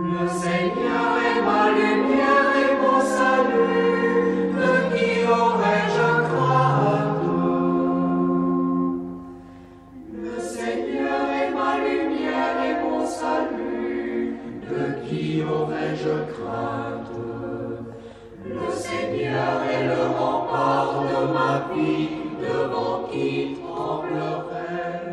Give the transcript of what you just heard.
Le Seigneur est ma lumière et mon salut, de qui aurais-je crainte? Le Seigneur est ma lumière et mon salut, de qui aurais-je crainte? Le Seigneur est le rempart de ma vie, devant qui tremblerait?